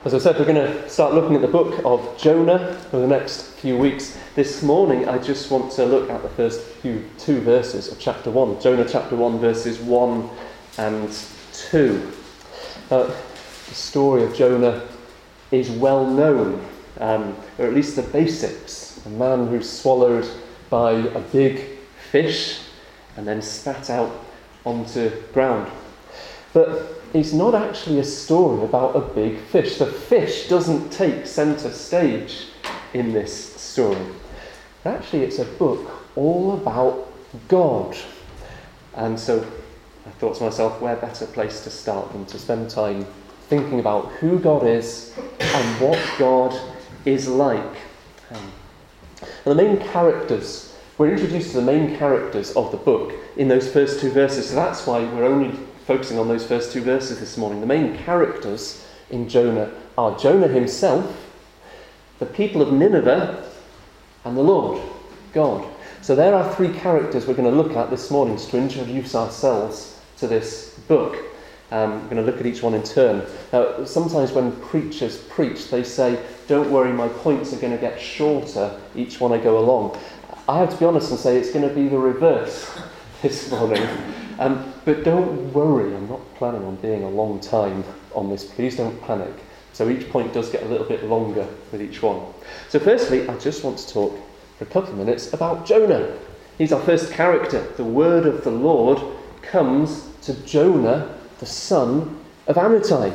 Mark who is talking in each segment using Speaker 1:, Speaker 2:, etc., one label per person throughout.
Speaker 1: As I said, we're going to start looking at the book of Jonah for the next few weeks. This morning, I just want to look at the first two verses of chapter 1. Jonah chapter 1, verses 1 and 2. The story of Jonah is well known, or at least the basics. A man who's swallowed by a big fish and then spat out onto ground. But it's not actually a story about a big fish. The fish doesn't take centre stage in this story. Actually, it's a book all about God. And so I thought to myself, where better place to start than to spend time thinking about who God is and what God is like. And the main characters, we're introduced to the main characters of the book in those first two verses. So that's why we're only focusing on those first two verses this morning. The main characters in Jonah are Jonah himself, the people of Nineveh, and the Lord, God. So there are three characters we're going to look at this morning to introduce ourselves to this book. We're going to look at each one in turn. Now, sometimes when preachers preach, they say, don't worry, my points are going to get shorter each one I go along. I have to be honest and say it's going to be the reverse this morning. But don't worry, I'm not planning on being a long time on this. Please don't panic. So each point does get a little bit longer with each one. So firstly, I just want to talk for a couple of minutes about Jonah. He's our first character. The word of the Lord comes to Jonah, the son of Amittai.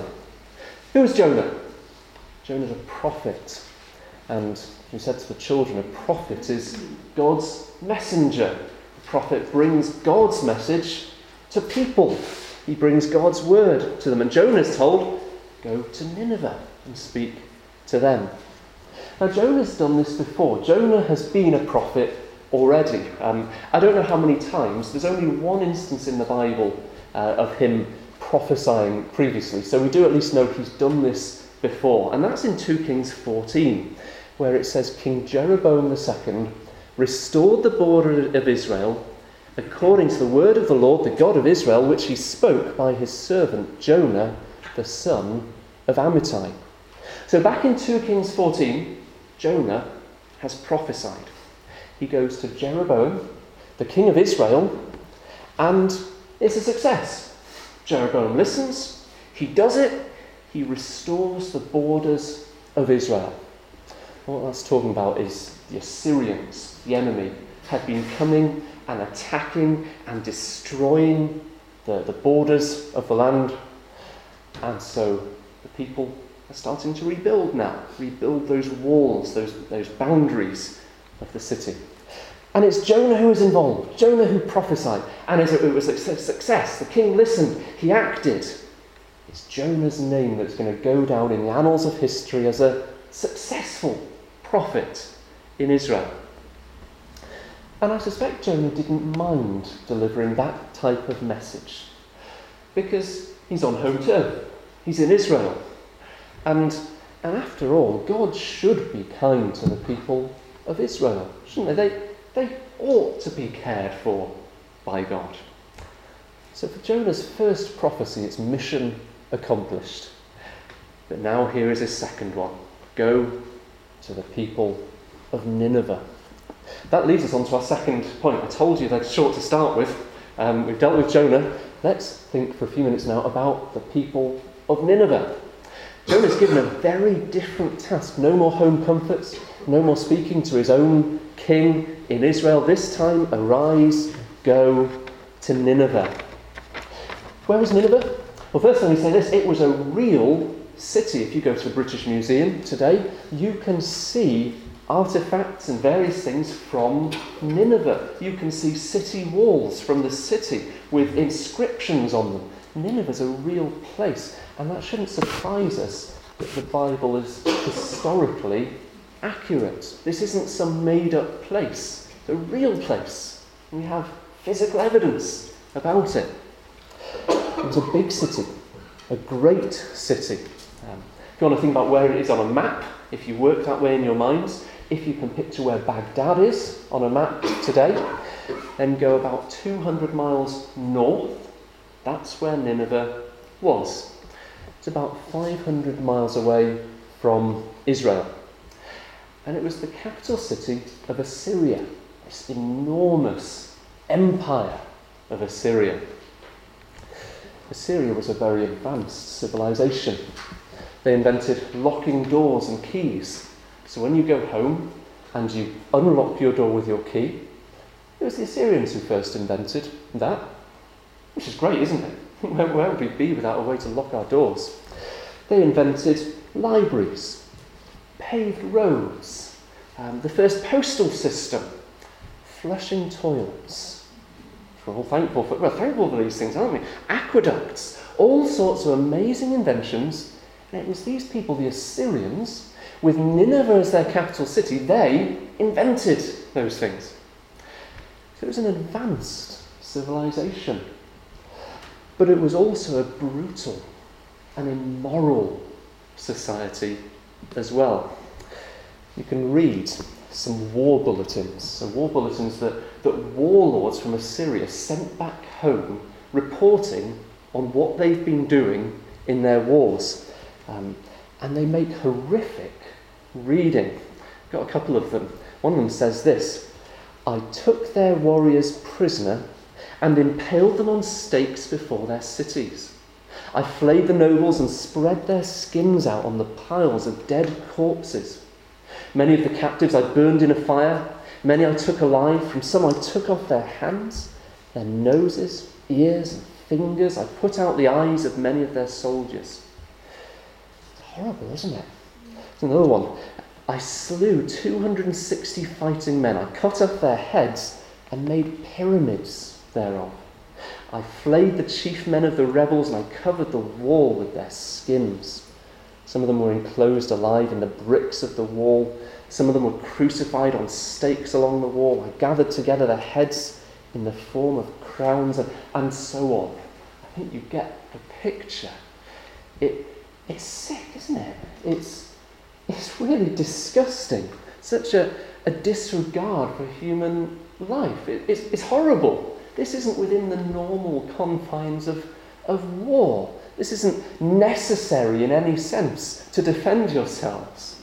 Speaker 1: Who is Jonah? Jonah's a prophet. And he said to the children, a prophet is God's messenger. A prophet brings God's message to people. He brings God's word to them. And Jonah's told, go to Nineveh and speak to them. Now, Jonah's done this before. Jonah has been a prophet already. I don't know how many times. There's only one instance in the Bible of him prophesying previously. So we do at least know he's done this before. And that's in 2 Kings 14, where it says, King Jeroboam II restored the border of Israel according to the word of the Lord, the God of Israel, which he spoke by his servant Jonah, the son of Amittai. So back in 2 Kings 14, Jonah has prophesied. He goes to Jeroboam, the king of Israel, and it's a success. Jeroboam listens, he does it, he restores the borders of Israel. What that's talking about is the Assyrians, the enemy, had been coming and attacking and destroying the borders of the land. And so the people are starting to rebuild now, rebuild those walls, those boundaries of the city. And it's Jonah who is involved, Jonah who prophesied. And it was a success. The king listened, he acted. It's Jonah's name that's going to go down in the annals of history as a successful prophet in Israel. And I suspect Jonah didn't mind delivering that type of message because he's on home turf. He's in Israel. And after all, God should be kind to the people of Israel, shouldn't they? They ought to be cared for by God. So for Jonah's first prophecy, it's mission accomplished. But now here is his second one. Go to the people of Nineveh. That leads us on to our second point. I told you they're short to start with. We've dealt with Jonah. Let's think for a few minutes now about the people of Nineveh. Jonah's given a very different task. No more home comforts. No more speaking to his own king in Israel. This time, arise, go to Nineveh. Where was Nineveh? Well, first let me say this. It was a real city. If you go to a British museum today, you can see artifacts and various things from Nineveh. You can see city walls from the city with inscriptions on them. Nineveh's a real place, and that shouldn't surprise us that the Bible is historically accurate. This isn't some made-up place. It's a real place. We have physical evidence about it. It was a big city, a great city. If you want to think about where it is on a map, if you work that way in your minds, if you can picture where Baghdad is on a map today, then go about 200 miles north. That's where Nineveh was. It's about 500 miles away from Israel. And it was the capital city of Assyria, this enormous empire of Assyria. Assyria was a very advanced civilization. They invented locking doors and keys. So when you go home and you unlock your door with your key, it was the Assyrians who first invented that, which is great, isn't it? Where would we be without a way to lock our doors? They invented libraries, paved roads, the first postal system, flushing toilets. We're all thankful for these things, aren't we? Aqueducts, all sorts of amazing inventions. And it was these people, the Assyrians, with Nineveh as their capital city, they invented those things. So it was an advanced civilization. But it was also a brutal and immoral society as well. You can read some war bulletins. So war bulletins that warlords from Assyria sent back home reporting on what they've been doing in their wars. And they make horrific reading. Got a couple of them. One of them says this: "I took their warriors prisoner and impaled them on stakes before their cities. I flayed the nobles and spread their skins out on the piles of dead corpses. Many of the captives I burned in a fire. Many I took alive. From some I took off their hands, their noses, ears, and fingers. I put out the eyes of many of their soldiers." It's horrible, isn't it? There's another one. "I slew 260 fighting men. I cut off their heads and made pyramids thereof. I flayed the chief men of the rebels and I covered the wall with their skins. Some of them were enclosed alive in the bricks of the wall. Some of them were crucified on stakes along the wall. I gathered together their heads in the form of crowns," and so on. I think you get the picture. It's sick, isn't it? It's really disgusting. Such a disregard for human life. It's horrible. This isn't within the normal confines of war. This isn't necessary in any sense to defend yourselves.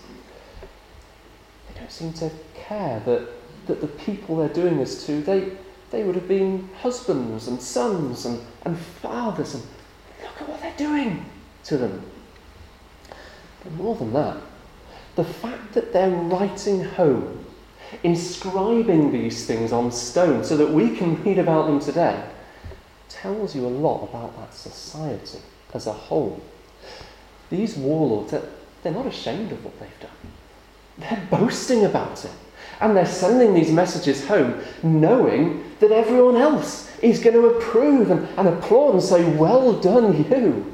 Speaker 1: They don't seem to care that the people they're doing this to, they would have been husbands and sons and fathers, and look at what they're doing to them. But more than that, the fact that they're writing home, inscribing these things on stone so that we can read about them today, tells you a lot about that society as a whole. These warlords, they're not ashamed of what they've done. They're boasting about it. And they're sending these messages home knowing that everyone else is going to approve and applaud and say, "Well done, you."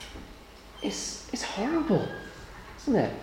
Speaker 1: It's horrible, isn't it?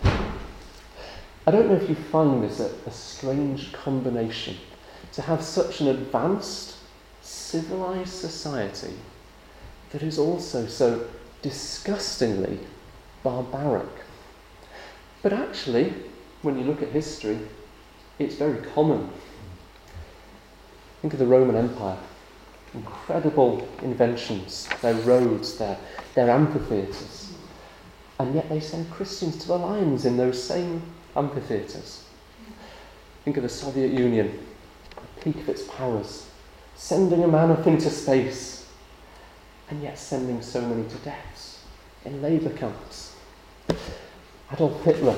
Speaker 1: I don't know if you find this a strange combination, to have such an advanced, civilized society that is also so disgustingly barbaric. But actually, when you look at history, it's very common. Think of the Roman Empire. Incredible inventions, their roads, their amphitheatres. And yet they send Christians to the lions in those same amphitheatres. Think of the Soviet Union, the peak of its powers, sending a man up into space, and yet sending so many to deaths in labour camps. Adolf Hitler,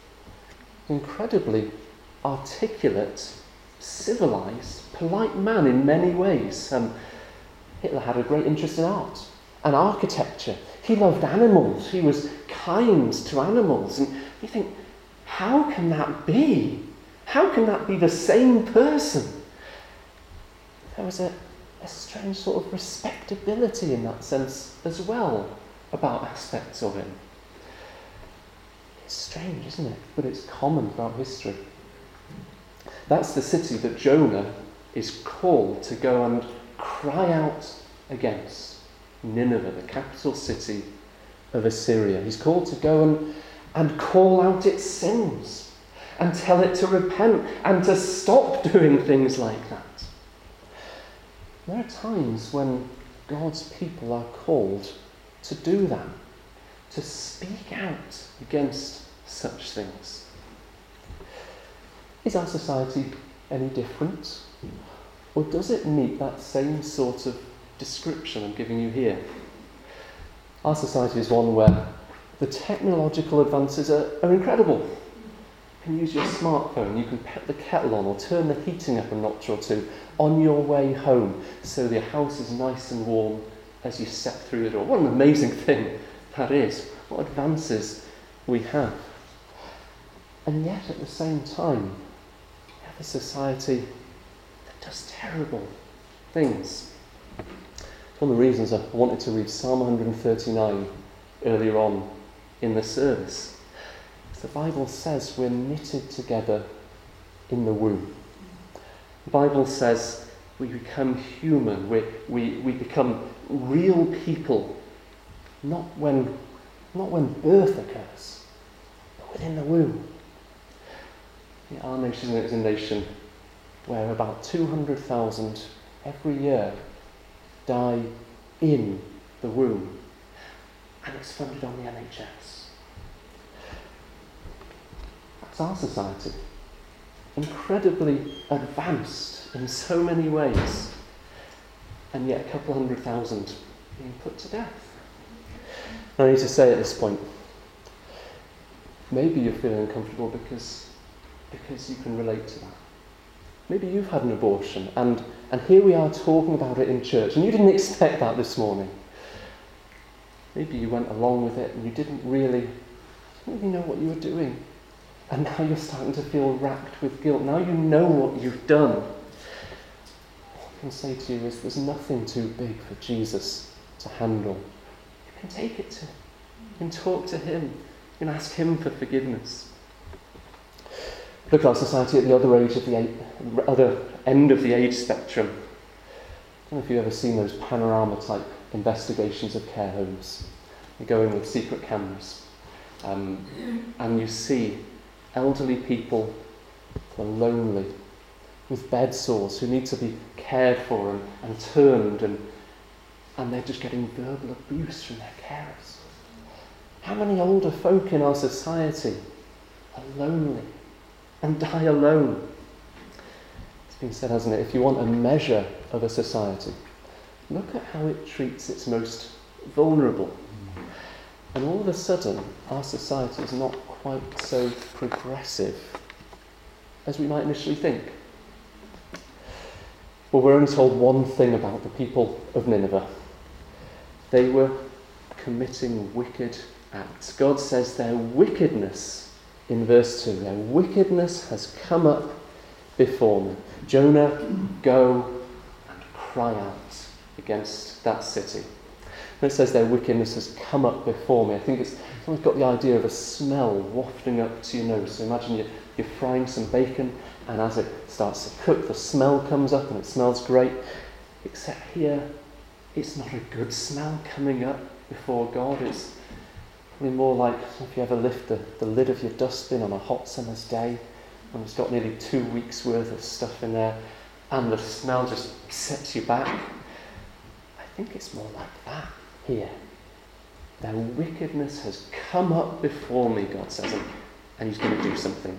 Speaker 1: incredibly articulate, civilised, polite man in many ways. Hitler had a great interest in art and architecture. He loved animals. He was kind to animals. And you think, how can that be? How can that be the same person? There was a strange sort of respectability in that sense as well about aspects of him. It's strange, isn't it? But it's common throughout history. That's the city that Jonah is called to go and cry out against. Nineveh, the capital city of Assyria. He's called to go and call out its sins and tell it to repent and to stop doing things like that. There are times when God's people are called to do that, to speak out against such things. Is our society any different? Or does it meet that same sort of description I'm giving you here? Our society is one where the technological advances are incredible. You can use your smartphone, you can put the kettle on or turn the heating up a notch or two on your way home so your house is nice and warm as you step through the door. What an amazing thing that is. What advances we have. And yet at the same time, we have a society that does terrible things. It's one of the reasons I wanted to read Psalm 139 earlier on in the service. The Bible says we're knitted together in the womb. The Bible says we become human, we become real people, not when birth occurs, but within the womb. Our nation is a nation where about 200,000 every year die in the womb, and it's funded on the NHS. That's our society. Incredibly advanced in so many ways, and yet a couple 100,000 being put to death. I need to say at this point, maybe you're feeling uncomfortable because you can relate to that. Maybe you've had an abortion, and here we are talking about it in church, and you didn't expect that this morning. Maybe you went along with it and you didn't really know what you were doing. And now you're starting to feel racked with guilt. Now you know what you've done. What I can say to you is there's nothing too big for Jesus to handle. You can take it to him. You can talk to him. You can ask him for forgiveness. Look at our society at the other end of the age spectrum. I don't know if you've ever seen those panorama-type investigations of care homes. You go in with secret cameras, and you see elderly people who are lonely, with bed sores, who need to be cared for and turned, and they're just getting verbal abuse from their carers. How many older folk in our society are lonely and die alone? It's been said, hasn't it, if you want a measure of a society, look at how it treats its most vulnerable. And all of a sudden, our society is not quite so progressive as we might initially think. Well, we're only told one thing about the people of Nineveh. They were committing wicked acts. God says their wickedness, in verse 2, their wickedness has come up before me. Jonah, go and cry out against that city. And it says their wickedness has come up before me. I think it's always got the idea of a smell wafting up to your nose. So imagine you're frying some bacon, and as it starts to cook, the smell comes up and it smells great. Except here, it's not a good smell coming up before God. It's probably more like if you ever lift the lid of your dustbin on a hot summer's day, when it's got nearly 2 weeks' worth of stuff in there, and the smell just sets you back. I think it's more like that here. Their wickedness has come up before me, God says, and he's going to do something.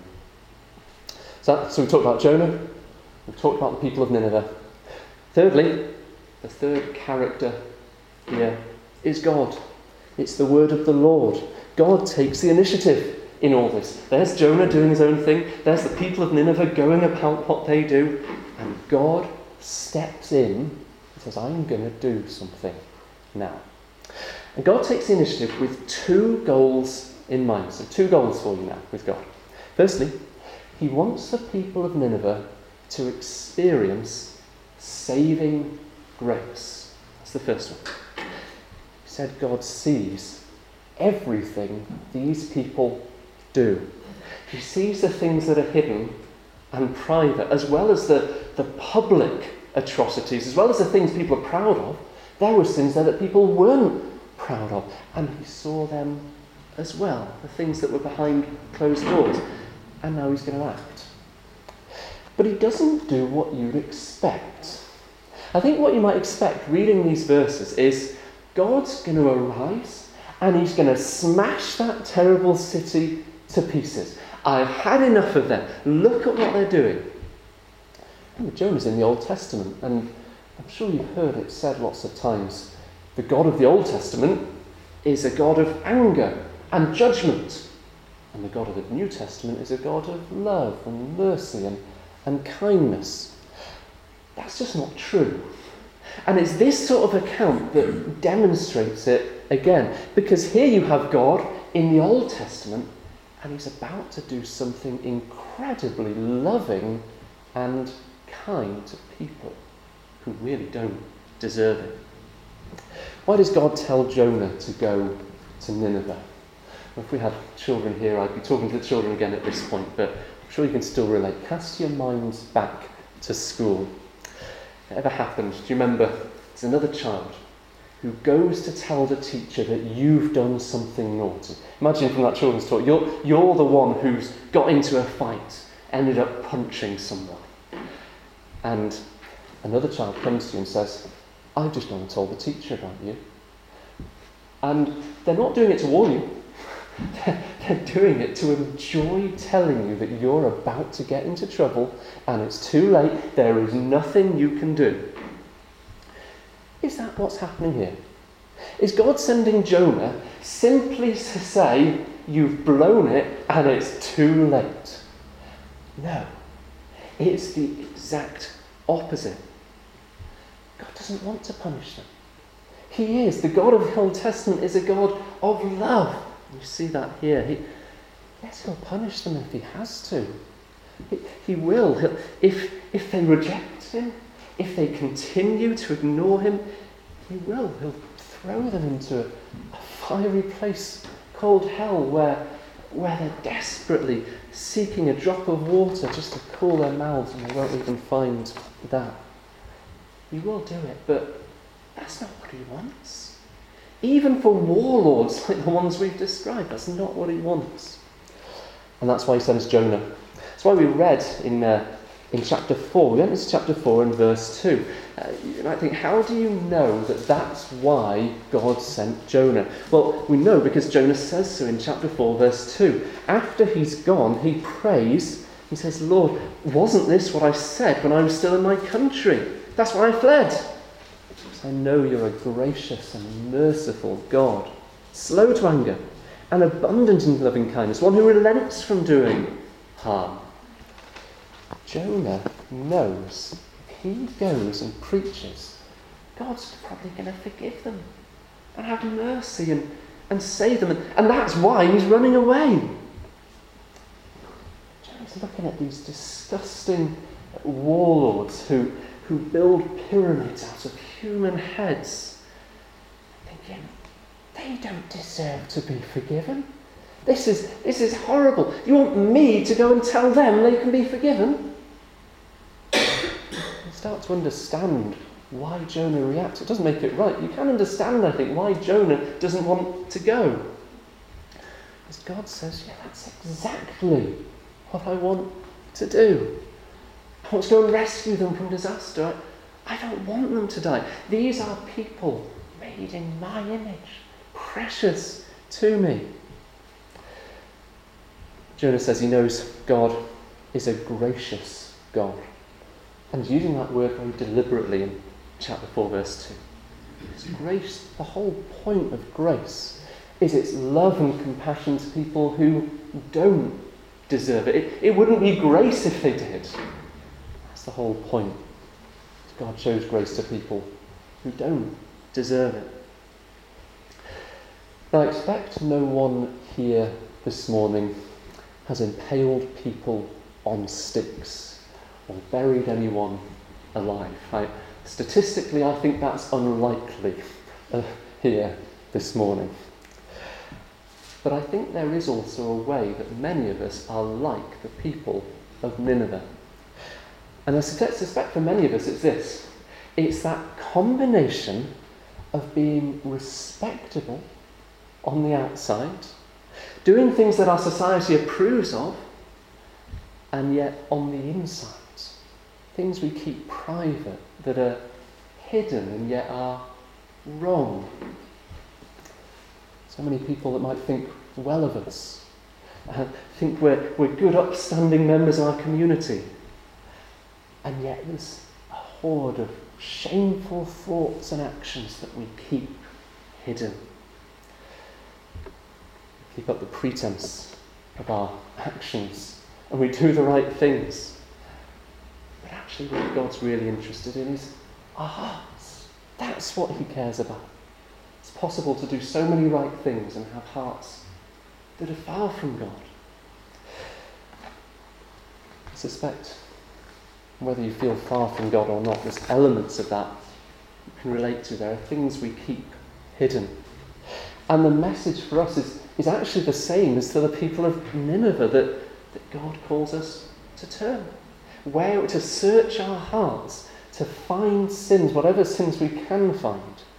Speaker 1: So we talked about Jonah, we've talked about the people of Nineveh. Thirdly, the third character here is God. It's the word of the Lord. God takes the initiative in all this. There's Jonah doing his own thing. There's the people of Nineveh going about what they do. And God steps in and says, I'm going to do something now. And God takes the initiative with 2 goals in mind. So 2 goals for you now with God. Firstly, he wants the people of Nineveh to experience saving grace. That's the first one. He said God sees everything these people do. He sees the things that are hidden and private, as well as the public atrocities, as well as the things people are proud of. There were things there that people weren't proud of, and he saw them as well, the things that were behind closed doors. And now he's going to act. But he doesn't do what you'd expect. I think what you might expect reading these verses is God's going to arise and he's going to smash that terrible city to pieces. I've had enough of them. Look at what they're doing. Remember, Jonah's in the Old Testament, and I'm sure you've heard it said lots of times. The God of the Old Testament is a God of anger and judgment. And the God of the New Testament is a God of love and mercy and kindness. That's just not true. And it's this sort of account that demonstrates it again. Because here you have God in the Old Testament, and he's about to do something incredibly loving and kind to people who really don't deserve it. Why does God tell Jonah to go to Nineveh? Well, if we had children here, I'd be talking to the children again at this point, but I'm sure you can still relate. Cast your minds back to school. If it ever happened, do you remember, there's another child who goes to tell the teacher that you've done something naughty. Imagine from that children's talk, you're the one who's got into a fight, ended up punching someone. And another child comes to you and says, I've just gone and told the teacher about you. And they're not doing it to warn you. They're doing it to enjoy telling you that you're about to get into trouble and it's too late, there is nothing you can do. Is that what's happening here? Is God sending Jonah simply to say, you've blown it and it's too late? No. It's the exact opposite. God doesn't want to punish them. He is. The God of the Old Testament is a God of love. You see that here. Yes, he'll punish them if he has to. He will. If they reject him, if they continue to ignore him, he will. He'll throw them into a fiery place called hell where they're desperately seeking a drop of water just to cool their mouths, and they won't even find that. He will do it, but that's not what he wants. Even for warlords like the ones we've described, that's not what he wants. And that's why he sends Jonah. That's why we read in chapter 4. We went into chapter 4 and verse 2. You might think, how do you know that that's why God sent Jonah? Well, we know because Jonah says so in chapter 4, verse 2. After he's gone, he prays. He says, Lord, wasn't this what I said when I was still in my country? That's why I fled. Because I know you're a gracious and merciful God, slow to anger and abundant in loving kindness, one who relents from doing harm. Jonah knows if he goes and preaches, God's probably going to forgive them and have mercy and save them. And that's why he's running away. Jonah's looking at these disgusting warlords who build pyramids out of human heads, thinking, they don't deserve to be forgiven. This is horrible. You want me to go and tell them they can be forgiven? You start to understand why Jonah reacts. It doesn't make it right. You can understand, I think, why Jonah doesn't want to go. Because God says, yeah, that's exactly what I want to do. I want to go and rescue them from disaster. I don't want them to die. These are people made in my image, precious to me. Jonah says he knows God is a gracious God. And he's using that word very deliberately in chapter 4, verse 2. It's grace, the whole point of grace is its love and compassion to people who don't deserve it. It wouldn't be grace if they did. The whole point. God shows grace to people who don't deserve it. Now, I expect no one here this morning has impaled people on sticks or buried anyone alive. Statistically, I think that's unlikely here this morning. But I think there is also a way that many of us are like the people of Nineveh. And I suspect for many of us it's this. It's that combination of being respectable on the outside, doing things that our society approves of, and yet on the inside, things we keep private that are hidden and yet are wrong. So many people that might think well of us, think we're good, upstanding members of our community. And yet there's a horde of shameful thoughts and actions that we keep hidden. Keep up the pretense of our actions, and we do the right things. But actually what God's really interested in is our hearts. That's what he cares about. It's possible to do so many right things and have hearts that are far from God. I suspect whether you feel far from God or not, there's elements of that you can relate to. There are things we keep hidden. And the message for us is actually the same as to the people of Nineveh, that God calls us to turn. Where to search our hearts, to find sins, whatever sins we can find,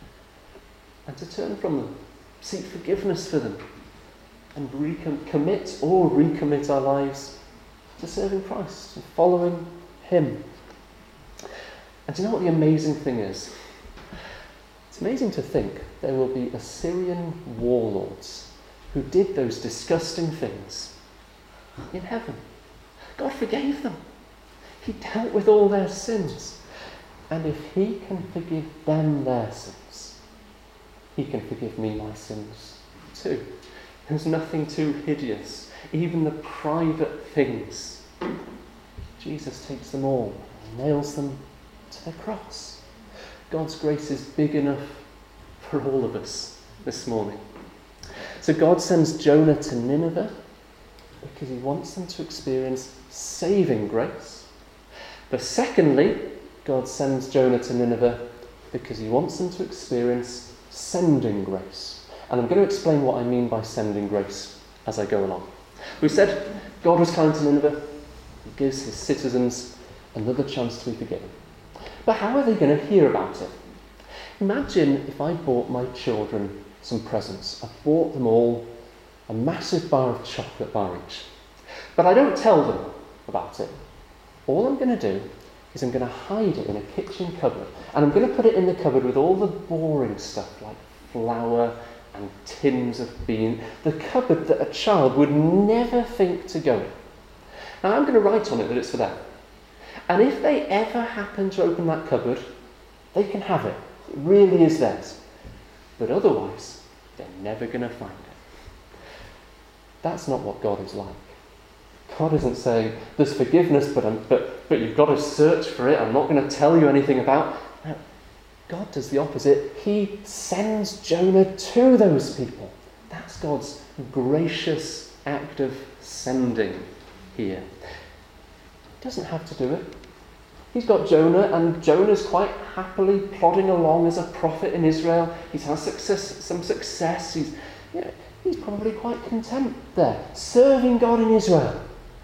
Speaker 1: and to turn from them, seek forgiveness for them, and recommit our lives to serving Christ and following him. And do you know what the amazing thing is? It's amazing to think there will be Assyrian warlords who did those disgusting things in heaven. God forgave them. He dealt with all their sins. And if he can forgive them their sins, he can forgive me my sins too. There's nothing too hideous. Even the private things, Jesus takes them all and nails them to the cross. God's grace is big enough for all of us this morning. So God sends Jonah to Nineveh because he wants them to experience saving grace. But secondly, God sends Jonah to Nineveh because he wants them to experience sending grace. And I'm going to explain what I mean by sending grace as I go along. We said God was kind to Nineveh. He gives his citizens another chance to be forgiven. But how are they going to hear about it? Imagine if I bought my children some presents. I bought them all a massive bar of chocolate bar each. But I don't tell them about it. All I'm going to do is I'm going to hide it in a kitchen cupboard. And I'm going to put it in the cupboard with all the boring stuff like flour and tins of beans. The cupboard that a child would never think to go in. Now I'm going to write on it that it's for them. And if they ever happen to open that cupboard, they can have it. It really is theirs. But otherwise, they're never going to find it. That's not what God is like. God isn't saying, there's forgiveness, but you've got to search for it. I'm not going to tell you anything about. No, God does the opposite. He sends Jonah to those people. That's God's gracious act of sending here. He doesn't have to do it. He's got Jonah, and Jonah's quite happily plodding along as a prophet in Israel. He's had some success. He's probably quite content there, serving God in Israel.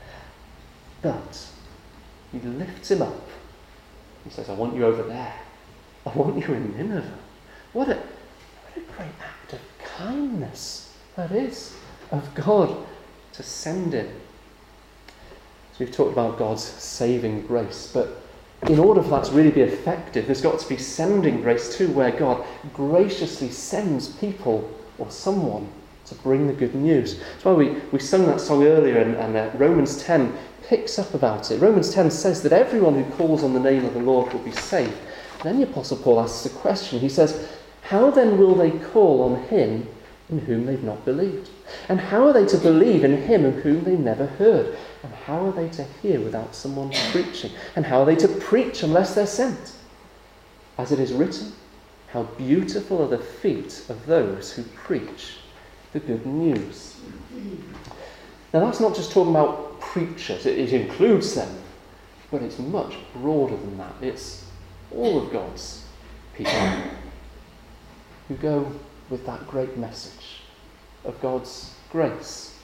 Speaker 1: But he lifts him up. He says, I want you over there. I want you in Nineveh. What a great act of kindness that is of God to send him. So we've talked about God's saving grace, but in order for that to really be effective, there's got to be sending grace too, where God graciously sends people or someone to bring the good news. That's why we sung that song earlier, and Romans 10 picks up about it. Romans 10 says that everyone who calls on the name of the Lord will be saved. And then the Apostle Paul asks a question. He says, how then will they call on him in whom they've not believed? And how are they to believe in him of whom they never heard? And how are they to hear without someone preaching? And how are they to preach unless they're sent? As it is written, how beautiful are the feet of those who preach the good news. Now that's not just talking about preachers, it includes them, but it's much broader than that. It's all of God's people who go with that great message of God's grace.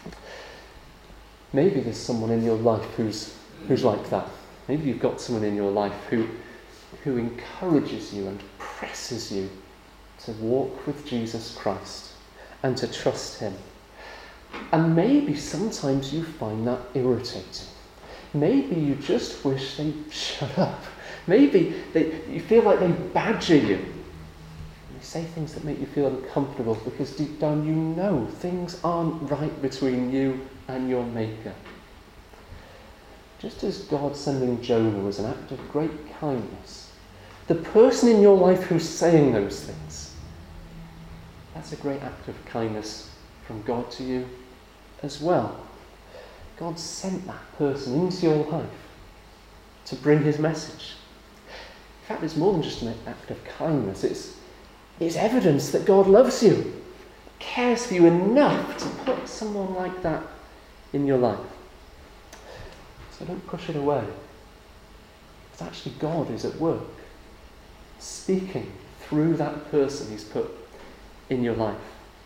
Speaker 1: Maybe there's someone in your life who's like that. Maybe you've got someone in your life who encourages you and presses you to walk with Jesus Christ and to trust him. And maybe sometimes you find that irritating. Maybe you just wish they'd shut up. Maybe you feel like they badger you. They say things that make you feel uncomfortable because deep down you know things aren't right between you and your Maker. Just as God sending Jonah was an act of great kindness, the person in your life who's saying those things, that's a great act of kindness from God to you as well. God sent that person into your life to bring his message. In fact, it's more than just an act of kindness. It's evidence that God loves you, cares for you enough to put someone like that in your life. So don't push it away. It's actually God who's at work, speaking through that person he's put in your life.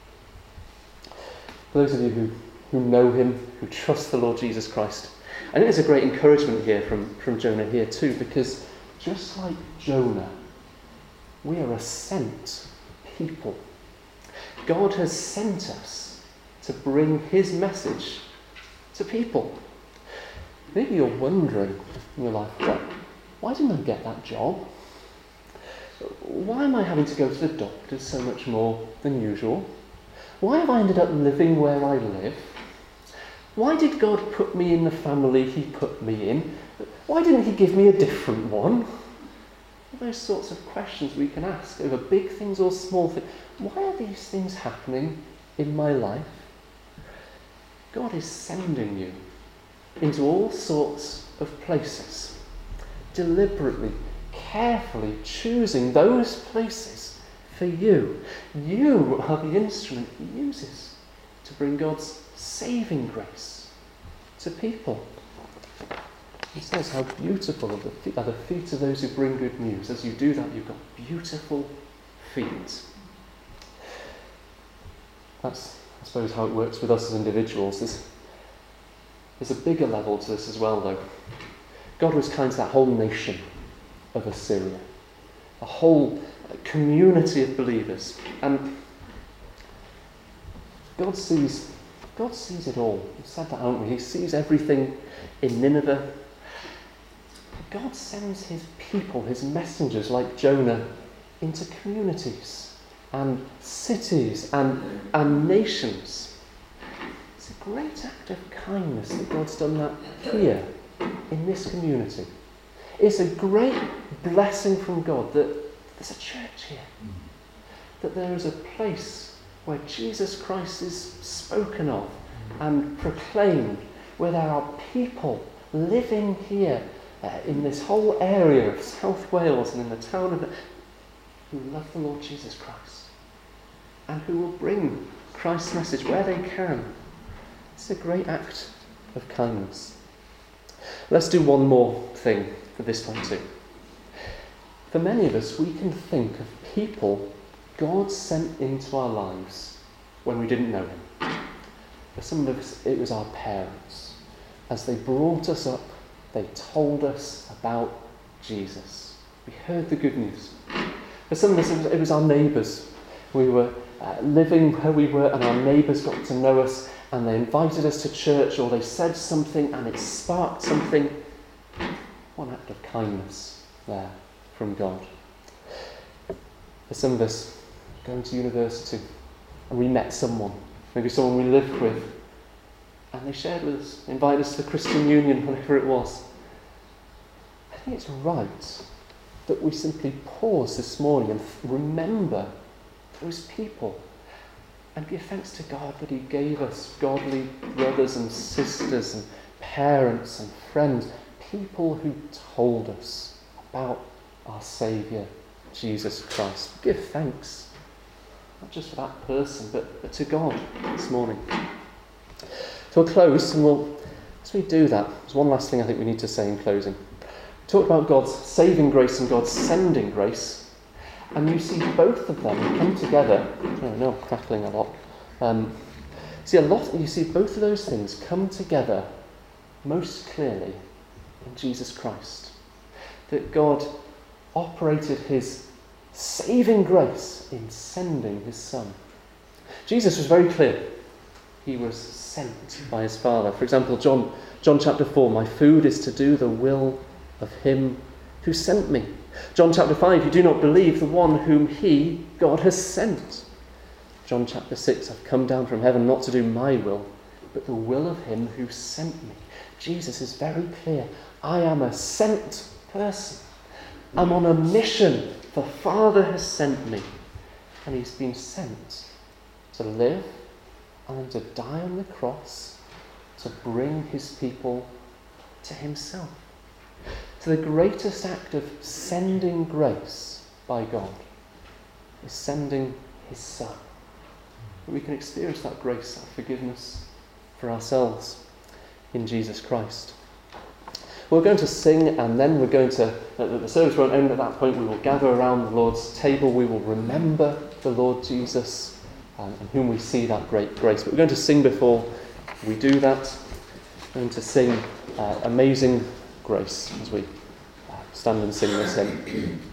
Speaker 1: For those of you who know him, who trust the Lord Jesus Christ, I think there's a great encouragement here from Jonah here too, because just like Jonah, we are a sent people. God has sent us to bring his message to people. Maybe you're wondering in your life, why didn't I get that job? Why am I having to go to the doctors so much more than usual? Why have I ended up living where I live? Why did God put me in the family he put me in? Why didn't he give me a different one? All those sorts of questions we can ask over big things or small things. Why are these things happening in my life? God is sending you into all sorts of places, deliberately, carefully choosing those places for you. You are the instrument he uses to bring God's saving grace to people. He says how beautiful are the feet of those who bring good news. As you do that, you've got beautiful feet. That's, I suppose, how it works with us as individuals. There's a bigger level to this as well, though. God was kind to that whole nation of Assyria, a whole community of believers. And God sees it all. We've said that, haven't we? He sees everything in Nineveh. God sends his people, his messengers like Jonah, into communities and cities and nations. It's a great act of kindness that God's done that here in this community. It's a great blessing from God that there's a church here, that there is a place where Jesus Christ is spoken of and proclaimed, where there are people living here in this whole area of South Wales and in the town of who love the Lord Jesus Christ and who will bring Christ's message where they can. It's a great act of kindness. Let's do one more thing for this one too. For many of us, we can think of people God sent into our lives when we didn't know him. For some of us, it was our parents. As they brought us up, they told us about Jesus. We heard the good news. For some of us, it was our neighbours. We were living where we were and our neighbours got to know us and they invited us to church, or they said something and it sparked something. One act of kindness there from God. For some of us, going to university and we met someone, maybe someone we lived with, and they shared with us, invited us to the Christian Union, whatever it was. I think it's right that we simply pause this morning and remember those people and give thanks to God that he gave us godly brothers and sisters and parents and friends, people who told us about our Saviour, Jesus Christ. Give thanks, not just for that person, but to God this morning. So we'll close, and as we do that, there's one last thing I think we need to say in closing. We talked about God's saving grace and God's sending grace, and you see both of them come together. Oh no, I'm crackling a lot. You see both of those things come together most clearly in Jesus Christ. That God operated his saving grace in sending his Son. Jesus was very clear. He was sent by his Father. For example, John chapter 4, my food is to do the will of him who sent me. John chapter 5, you do not believe the one whom he, God, has sent. John chapter 6, I've come down from heaven not to do my will, but the will of him who sent me. Jesus is very clear. I am a sent person. I'm on a mission. The Father has sent me. And he's been sent to live and to die on the cross to bring his people to himself. So the greatest act of sending grace by God is sending his Son. That we can experience that grace, that forgiveness for ourselves in Jesus Christ. We're going to sing, and then we're going to, the service won't end at that point. We will gather around the Lord's table. We will remember the Lord Jesus, in whom we see that great grace. But we're going to sing before we do that. We're going to sing Amazing Grace as we stand and sing this hymn.